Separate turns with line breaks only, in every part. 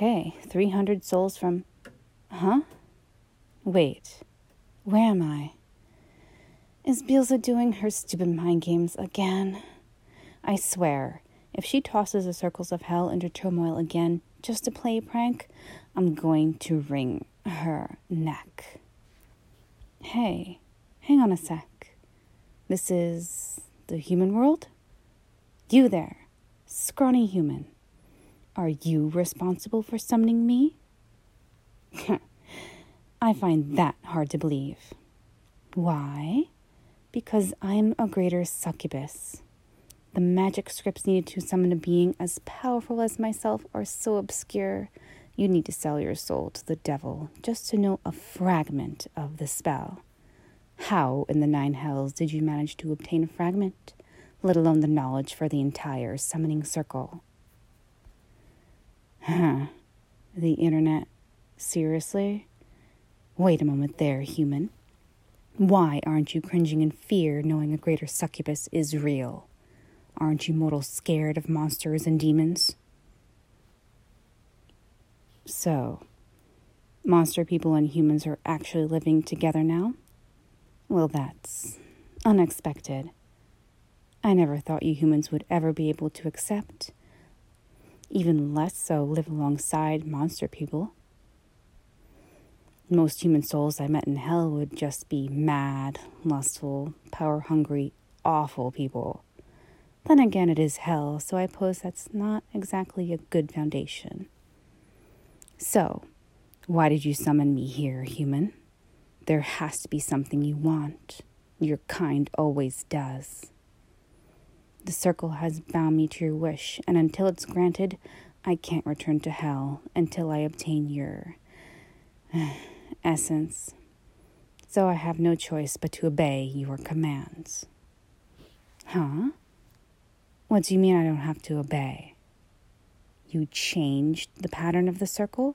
Okay, 300 souls from... Huh? Wait, where am I? Is Beelze doing her stupid mind games again? I swear, if she tosses the circles of hell into turmoil again just to play a prank, I'm going to wring her neck. Hey, hang on a sec. This is the human world? You there, scrawny human. Are you responsible for summoning me? I find that hard to believe. Why? Because I'm a greater succubus. The magic scripts needed to summon a being as powerful as myself are so obscure, you need to sell your soul to the devil just to know a fragment of the spell. How in the 9 hells did you manage to obtain a fragment, let alone the knowledge for the entire summoning circle? The internet? Seriously? Wait a moment there, human. Why aren't you cringing in fear knowing a greater succubus is real? Aren't you mortals scared of monsters and demons? So, monster people and humans are actually living together now? Well, that's unexpected. I never thought you humans would ever be able to accept, even less so live alongside monster people. Most human souls I met in hell would just be mad, lustful, power-hungry, awful people. Then again, it is hell, so I suppose that's not exactly a good foundation. So, why did you summon me here, human? There has to be something you want. Your kind always does. The circle has bound me to your wish, and until it's granted, I can't return to hell until I obtain your essence. So I have no choice but to obey your commands. Huh? What do you mean I don't have to obey? You changed the pattern of the circle?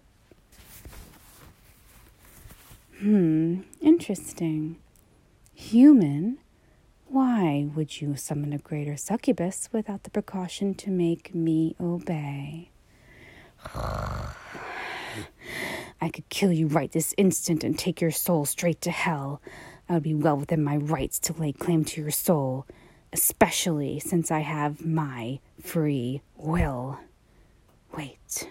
Interesting. Human? Why would you summon a greater succubus without the precaution to make me obey? I could kill you right this instant and take your soul straight to hell. I would be well within my rights to lay claim to your soul, especially since I have my free will. Wait.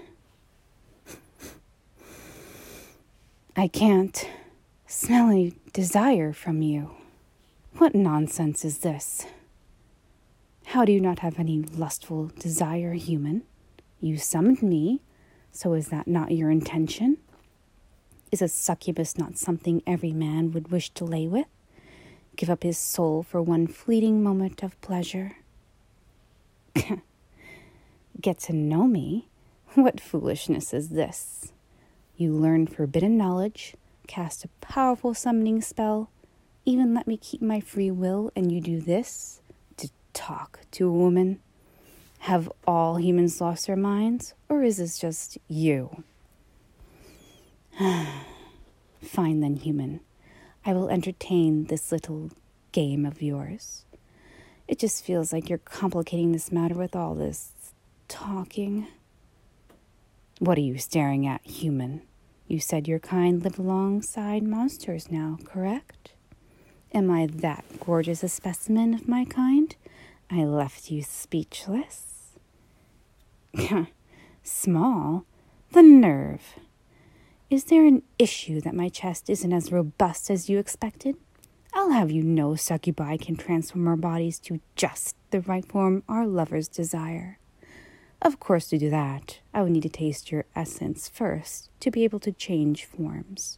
I can't smell any desire from you. What nonsense is this? How do you not have any lustful desire, human? You summoned me, so is that not your intention? Is a succubus not something every man would wish to lay with? Give up his soul for one fleeting moment of pleasure? Get to know me? What foolishness is this? You learn forbidden knowledge, cast a powerful summoning spell, even let me keep my free will, and you do this to talk to a woman? Have all humans lost their minds, or is this just you? Fine then, human. I will entertain this little game of yours. It just feels like you're complicating this matter with all this talking. What are you staring at, human? You said your kind live alongside monsters now, correct? Am I that gorgeous a specimen of my kind? I left you speechless. Small? The nerve. Is there an issue that my chest isn't as robust as you expected? I'll have you know succubi can transform our bodies to just the right form our lovers desire. Of course, to do that, I would need to taste your essence first to be able to change forms.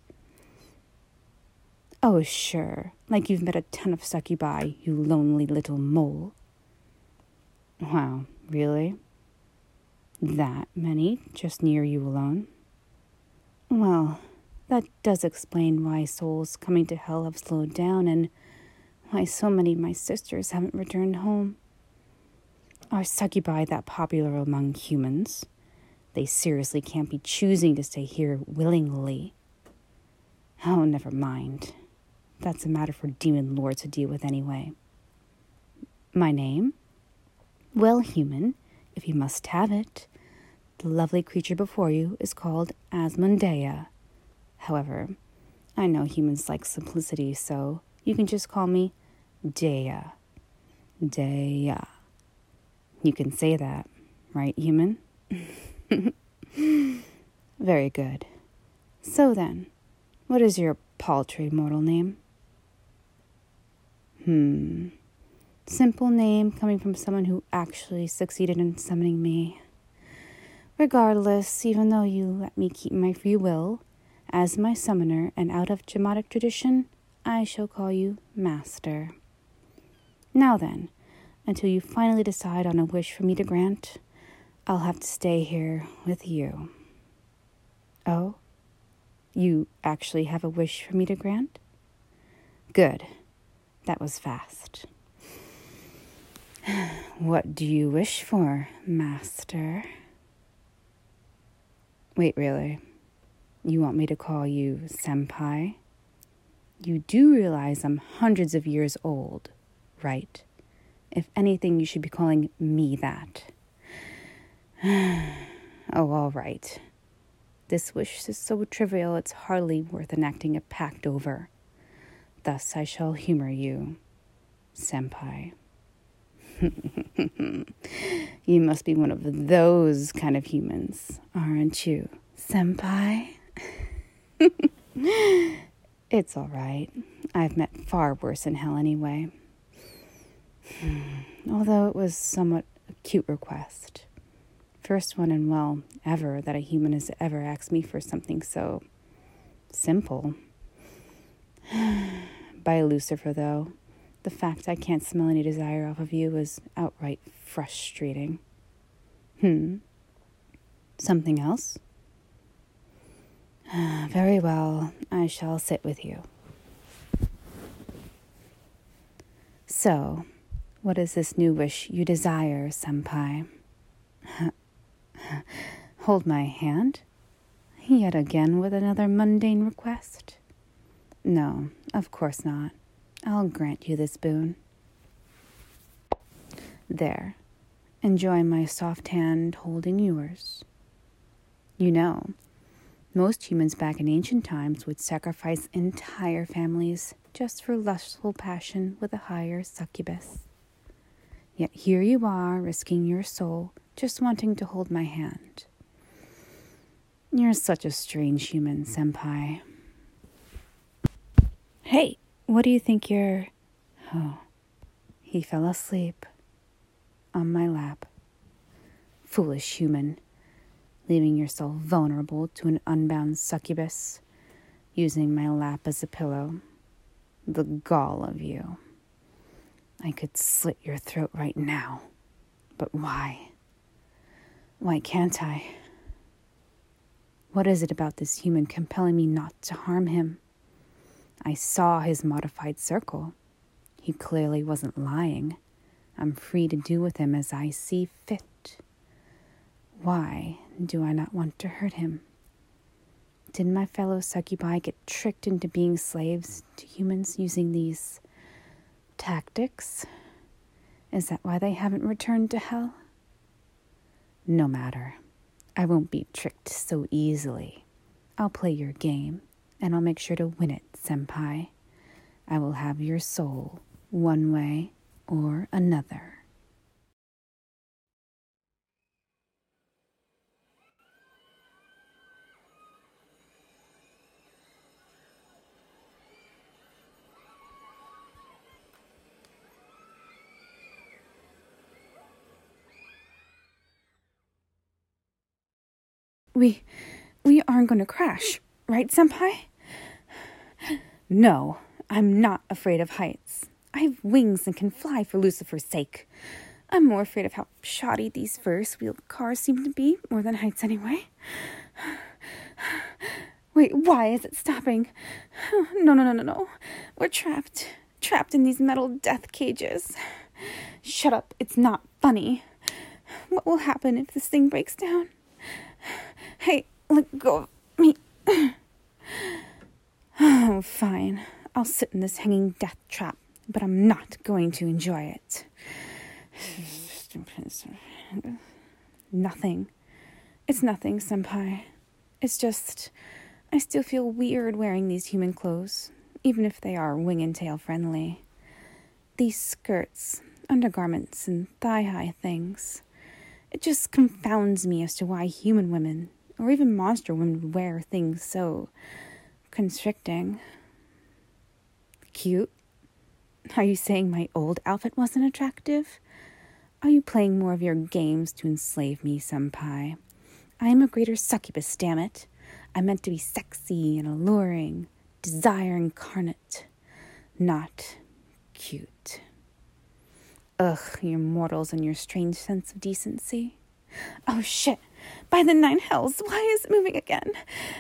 Oh, sure, like you've met a ton of succubi, you lonely little mole. Wow, really? That many just near you alone? Well, that does explain why souls coming to hell have slowed down and why so many of my sisters haven't returned home. Are succubi that popular among humans? They seriously can't be choosing to stay here willingly. Oh, never mind. That's a matter for demon lords to deal with anyway. My name? Well, human, if you must have it, The lovely creature before you is called Asmodea. However, I know humans like simplicity, so you can just call me Dea. Dea. You can say that, right, human? Very good. So then, what is your paltry mortal name? Simple name coming from someone who actually succeeded in summoning me. Regardless, even though you let me keep my free will, as my summoner and out of Dramatic tradition, I shall call you Master. Now then, until you finally decide on a wish for me to grant, I'll have to stay here with you. Oh? You actually have a wish for me to grant? Good. That was fast. What do you wish for, Master? Wait, really? You want me to call you Senpai? You do realize I'm hundreds of years old, right? If anything, you should be calling me that. Oh, all right. This wish is so trivial it's hardly worth enacting a pact over. Thus I shall humor you, Senpai. You must be one of those kind of humans, aren't you, Senpai? It's all right. I've met far worse in hell anyway. Although it was somewhat a cute request. First one in, well, ever that a human has ever asked me for something so simple. By Lucifer, though, the fact I can't smell any desire off of you is outright frustrating. Something else? Very well, I shall sit with you. So, what is this new wish you desire, Senpai? Hold my hand? Yet again with another mundane request? No, of course not. I'll grant you this boon. There. Enjoy my soft hand holding yours. You know, most humans back in ancient times would sacrifice entire families just for lustful passion with a higher succubus. Yet here you are, risking your soul, just wanting to hold my hand. You're such a strange human, Senpai. Hey, what do you think you're... Oh, he fell asleep on my lap. Foolish human, leaving yourself vulnerable to an unbound succubus, using my lap as a pillow. The gall of you. I could slit your throat right now. But why? Why can't I? What is it about this human compelling me not to harm him? I saw his modified circle. He clearly wasn't lying. I'm free to do with him as I see fit. Why do I not want to hurt him? Did my fellow succubi get tricked into being slaves to humans using these tactics? Is that why they haven't returned to hell? No matter. I won't be tricked so easily. I'll play your game, and I'll make sure to win it, Senpai. I will have your soul, one way or another. We aren't going to crash, right, Senpai? No, I'm not afraid of heights. I have wings and can fly for Lucifer's sake. I'm more afraid of how shoddy these Ferris-wheeled cars seem to be, more than heights anyway. Wait, why is it stopping? No. We're trapped in these metal death cages. Shut up, it's not funny. What will happen if this thing breaks down? Hey, let go of me. Oh, fine. I'll sit in this hanging death trap, but I'm not going to enjoy it. Nothing. It's nothing, senpai. It's just, I still feel weird wearing these human clothes, even if they are wing and tail friendly. These skirts, undergarments, and thigh-high things. It just confounds me as to why human women, or even monster women, would wear things so constricting. Cute? Are you saying my old outfit wasn't attractive? Are you playing more of your games to enslave me, senpai? I am a greater succubus, damn it. I'm meant to be sexy and alluring, desire incarnate, not cute. Ugh, you mortals and your strange sense of decency. Oh shit, by the nine hells, why is it moving again?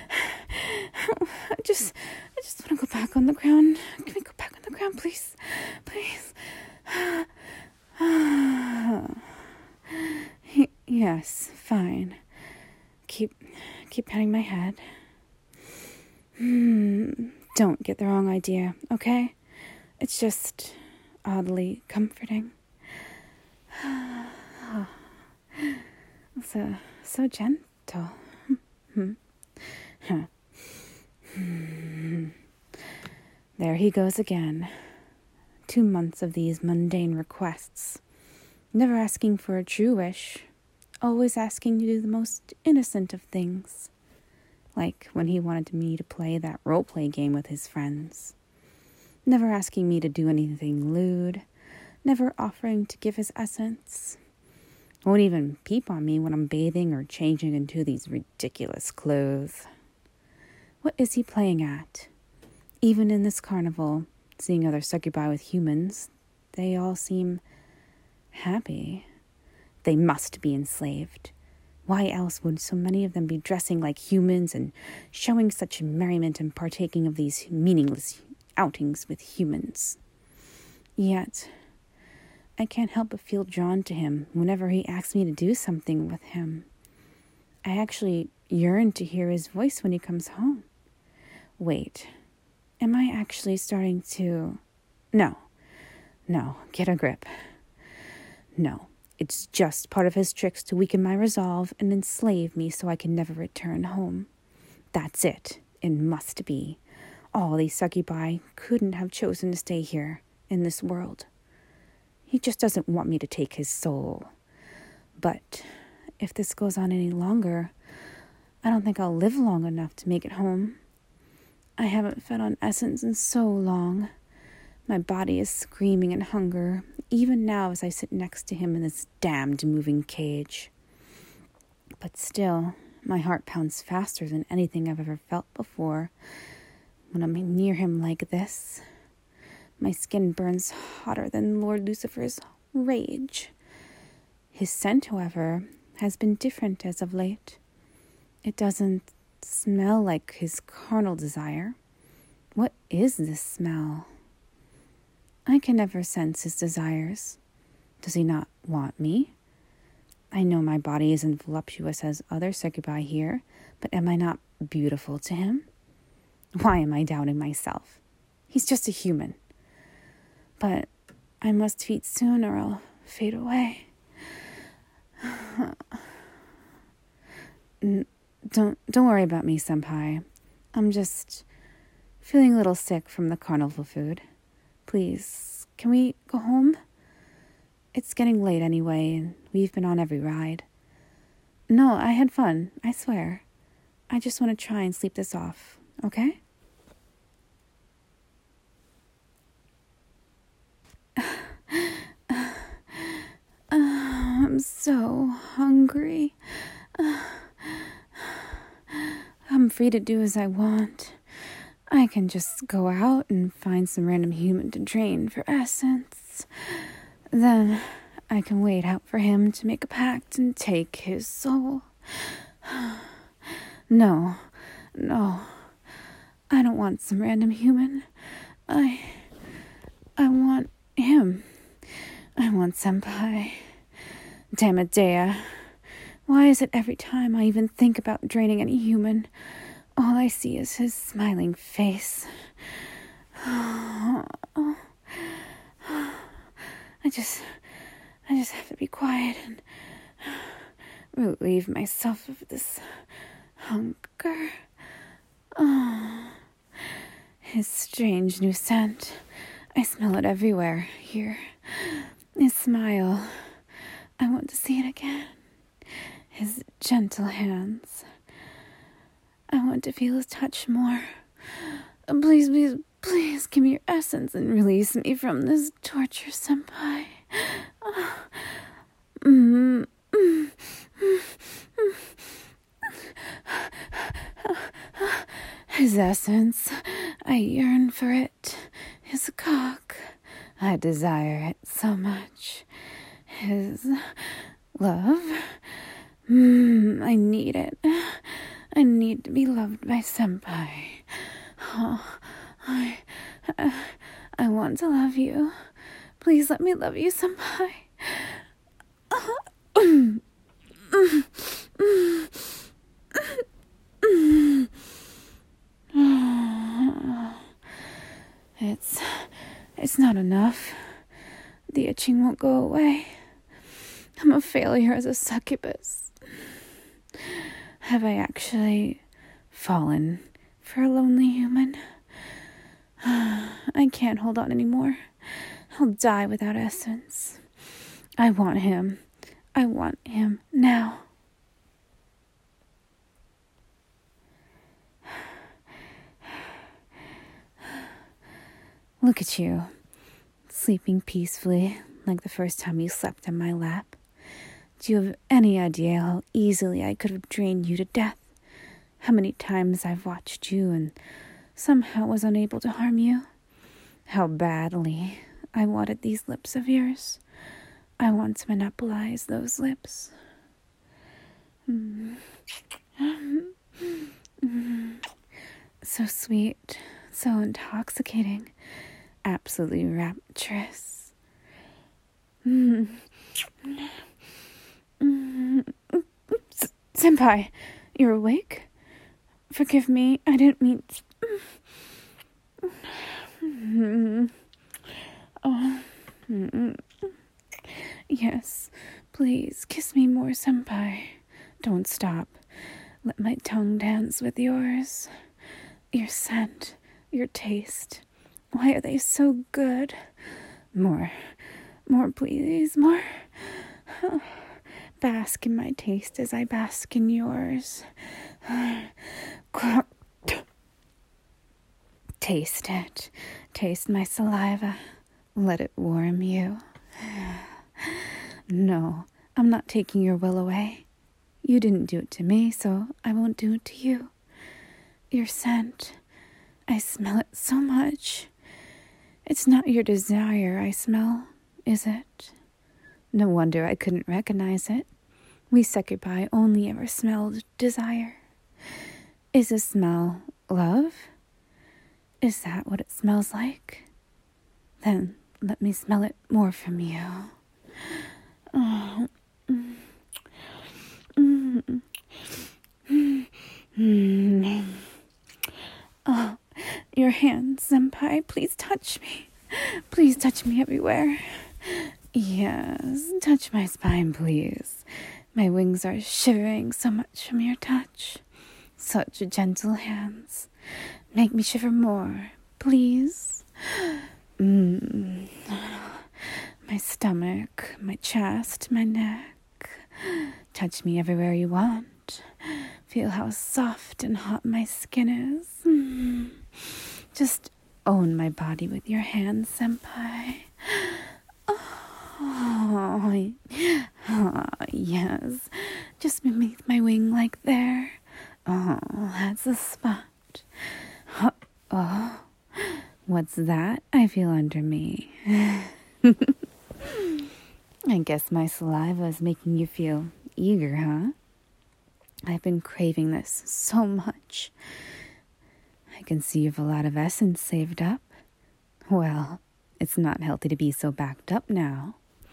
I just want to go back on the ground. Can we go back on the ground, please? Please. Yes, fine. Keep patting my head. Don't get the wrong idea, okay? It's just oddly comforting. So gentle. There he goes again. 2 months of these mundane requests. Never asking for a true wish. Always asking to do the most innocent of things. Like when he wanted me to play that role-play game with his friends. Never asking me to do anything lewd. Never offering to give his essence. Won't even peep on me when I'm bathing or changing into these ridiculous clothes. What is he playing at? Even in this carnival, seeing other succubi with humans, they all seem happy. They must be enslaved. Why else would so many of them be dressing like humans and showing such merriment and partaking of these meaningless outings with humans? Yet, I can't help but feel drawn to him whenever he asks me to do something with him. I actually yearn to hear his voice when he comes home. Wait, am I actually starting to... No, get a grip. No, it's just part of his tricks to weaken my resolve and enslave me so I can never return home. That's it. It must be. All these succubi couldn't have chosen to stay here, in this world. He just doesn't want me to take his soul. But if this goes on any longer, I don't think I'll live long enough to make it home. I haven't fed on essence in so long. My body is screaming in hunger, even now as I sit next to him in this damned moving cage. But still, my heart pounds faster than anything I've ever felt before when I'm near him like this. My skin burns hotter than Lord Lucifer's rage. His scent, however, has been different as of late. It doesn't smell like his carnal desire. What is this smell? I can never sense his desires. Does he not want me? I know my body isn't voluptuous as other succubi here, but am I not beautiful to him? Why am I doubting myself? He's just a human. But I must feed soon or I'll fade away. Don't worry about me, senpai. I'm just feeling a little sick from the carnival food. Please, can we go home? It's getting late anyway, and we've been on every ride. No, I had fun, I swear. I just want to try and sleep this off, okay? I'm so hungry. I'm free to do as I want. I can just go out and find some random human to drain for essence. Then I can wait out for him to make a pact and take his soul. No. I don't want some random human. I want him. I want senpai. Damn it, Dea. Why is it every time I even think about draining any human, all I see is his smiling face? I just have to be quiet and relieve myself of this hunger. Oh, his strange new scent. I smell it everywhere here. His smile. I want to see it again. His gentle hands. I want to feel his touch more. Please, please, please give me your essence and release me from this torture, senpai. His essence. I yearn for it. His cock. I desire it so much. His love. I need it. I need to be loved by senpai. Oh, I want to love you. Please let me love you, senpai. It's not enough. The itching won't go away. I'm a failure as a succubus. Have I actually fallen for a lonely human? I can't hold on anymore. I'll die without essence. I want him. I want him now. Look at you, sleeping peacefully like the first time you slept in my lap. Do you have any idea how easily I could have drained you to death? How many times I've watched you and somehow was unable to harm you? How badly I wanted these lips of yours. I want to monopolize those lips. So sweet, so intoxicating, absolutely rapturous. Senpai, you're awake? Forgive me, I didn't mean... Yes, please, kiss me more, senpai. Don't stop. Let my tongue dance with yours. Your scent, your taste. Why are they so good? More, please, more. Bask in my taste as I bask in yours. Taste it. Taste my saliva. Let it warm you. No, I'm not taking your will away. You didn't do it to me, so I won't do it to you. Your scent. I smell it so much. It's not your desire I smell, is it? No wonder I couldn't recognize it. We succubi only ever smelled desire. Is the smell love? Is that what it smells like? Then let me smell it more from you. Oh. Oh, your hands, senpai, please touch me. Please touch me everywhere. Yes, touch my spine, please. My wings are shivering so much from your touch. Such gentle hands. Make me shiver more, please. My stomach, my chest, my neck. Touch me everywhere you want. Feel how soft and hot my skin is. Just own my body with your hands, senpai. Oh, yes. Just beneath my wing like there. Oh, that's the spot. Oh, what's that I feel under me? I guess my saliva is making you feel eager, huh? I've been craving this so much. I can see you have a lot of essence saved up. Well, it's not healthy to be so backed up now.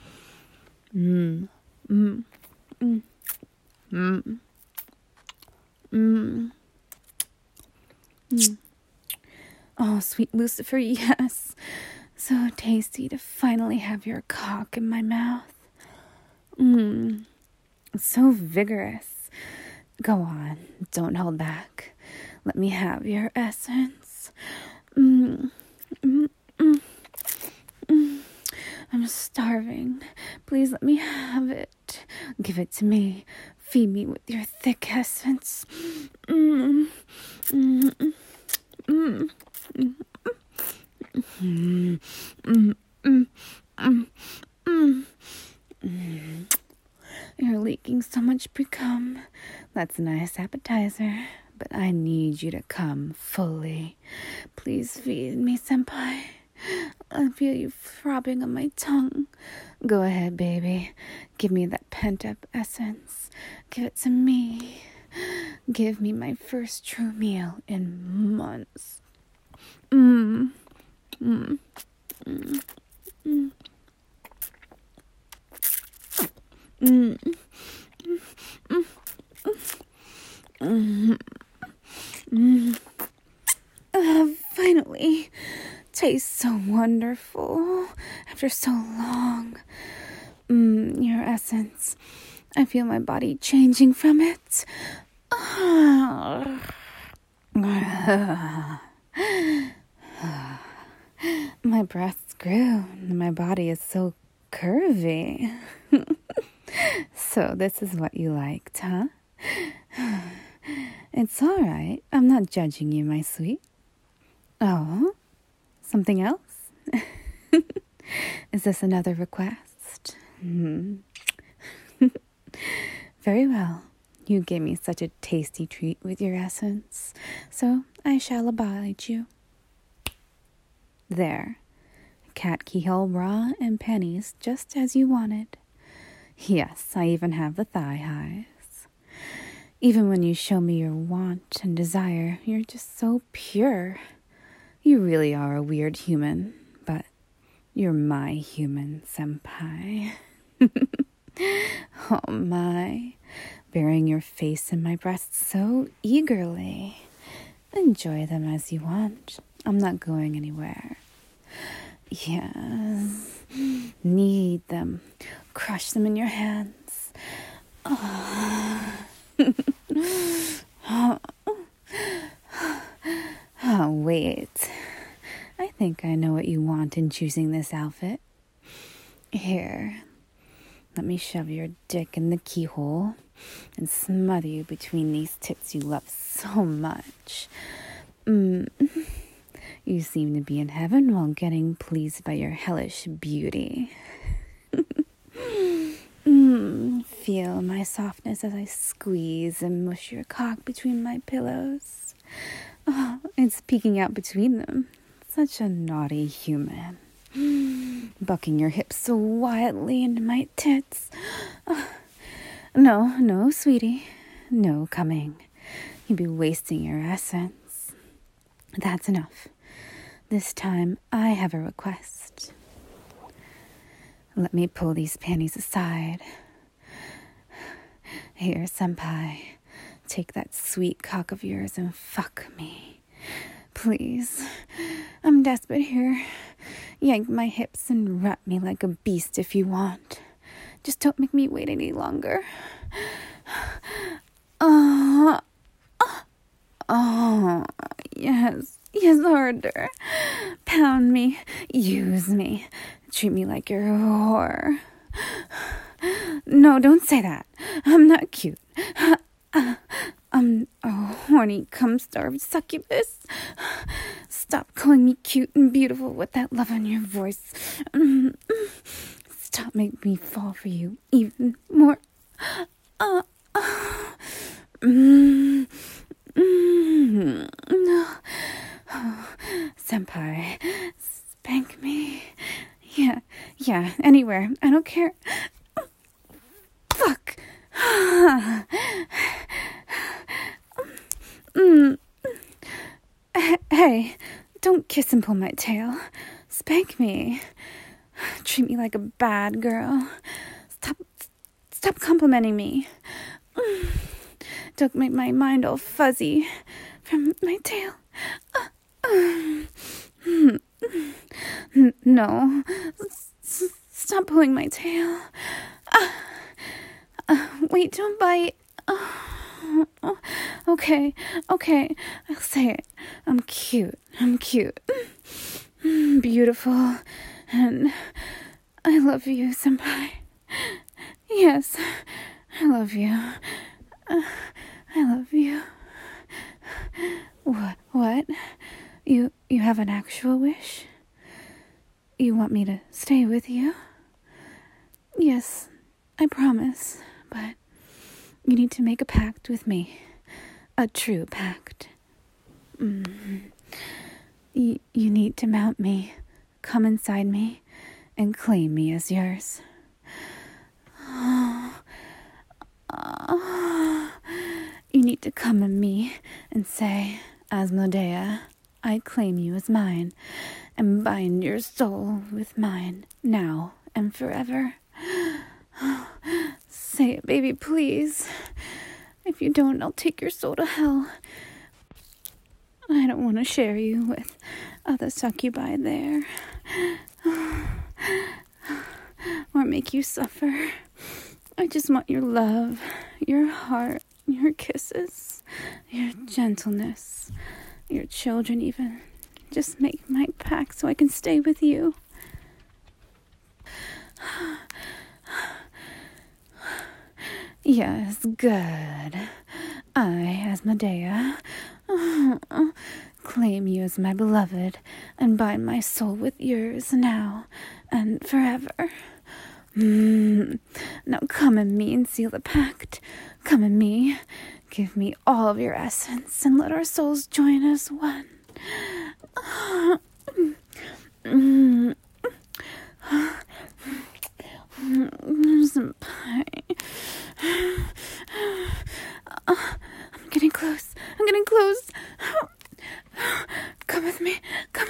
Oh, sweet Lucifer, yes. So tasty to finally have your cock in my mouth. So vigorous. Go on, don't hold back. Let me have your essence. Mm, mm, mm, mm. I'm starving. Please let me have it. Give it to me. Feed me with your thick essence. Mm, mm, mm, mm, mm, mm, mm, mm, mm, mm, mm. You're leaking so much pre-cum. That's a nice appetizer, but I need you to come fully. Please feed me, senpai. I feel you throbbing on my tongue. Go ahead, baby. Give me that pent-up essence. Give it to me. Give me my first true meal in months. Mm. Mm. Mm. Mm. Mm. Mm. Mm. Finally. Tastes so wonderful after so long. Your essence. I feel my body changing from it. My breasts grew and my body is so curvy. So this is what you liked, huh? It's all right. I'm not judging you, my sweet. Oh, something else? Is this another request? Very well. You gave me such a tasty treat with your essence, so I shall oblige you. There. Cat keyhole bra and panties just as you wanted. Yes, I even have the thigh highs. Even when you show me your want and desire, you're just so pure. You really are a weird human, but you're my human, senpai. Oh my, burying your face in my breast so eagerly. Enjoy them as you want. I'm not going anywhere. Yes, need them. Crush them in your hands. Oh, wait. I think I know what you want in choosing this outfit. Here, let me shove your dick in the keyhole and smother you between these tits you love so much. You seem to be in heaven while getting pleased by your hellish beauty. Feel my softness as I squeeze and mush your cock between my pillows. Oh, it's peeking out between them. Such a naughty human. Bucking your hips so wildly into my tits. No, sweetie. No coming. You'd be wasting your essence. That's enough. This time, I have a request. Let me pull these panties aside. Here, senpai. Take that sweet cock of yours and fuck me. Please. I'm desperate here. Yank my hips and wrap me like a beast if you want. Just don't make me wait any longer. Yes, harder. Pound me, use me, treat me like you're a whore. No, don't say that. I'm not cute. I'm a horny, cum-starved succubus. Stop calling me cute and beautiful with that love in your voice. Stop making me fall for you even more. Senpai, spank me. Yeah, anywhere. I don't care. Fuck. Hey, don't kiss and pull my tail. Spank me. Treat me like a bad girl. Stop complimenting me. Don't make my mind all fuzzy from my tail. No. Stop pulling my tail. Wait, don't bite. Okay. I'll say it. I'm cute. Beautiful. And I love you, senpai. Yes, I love you. I love you. What? You have an actual wish? You want me to stay with you? Yes, I promise, but you need to make a pact with me. A true pact. You need to mount me, come inside me, and claim me as yours. You need to come at me and say, Asmodea, I claim you as mine, and bind your soul with mine, now and forever. Say it, baby, please. If you don't, I'll take your soul to hell. I don't want to share you with other succubi there. Or make you suffer. I just want your love, your heart, your kisses, your gentleness, your children even. Just make my pact so I can stay with you. Yes, good. I, Asmodea, claim you as my beloved and bind my soul with yours now and forever. Now come at me and seal the pact. Come at me. Give me all of your essence and let our souls join as one. Senpai. I'm getting close. Come with me.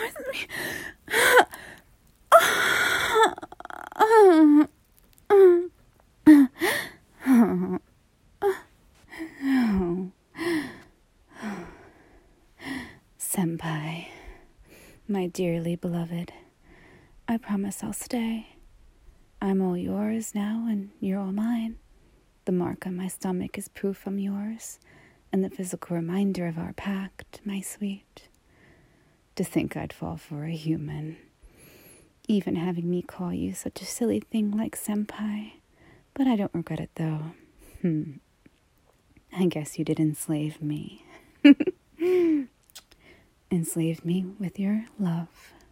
Senpai, my dearly beloved, I promise I'll stay. I'm all yours now, and you're all mine. The mark on my stomach is proof I'm yours, and the physical reminder of our pact, my sweet. To think I'd fall for a human, even having me call you such a silly thing like senpai. But I don't regret it, though. I guess you did enslave me. Enslaved me with your love.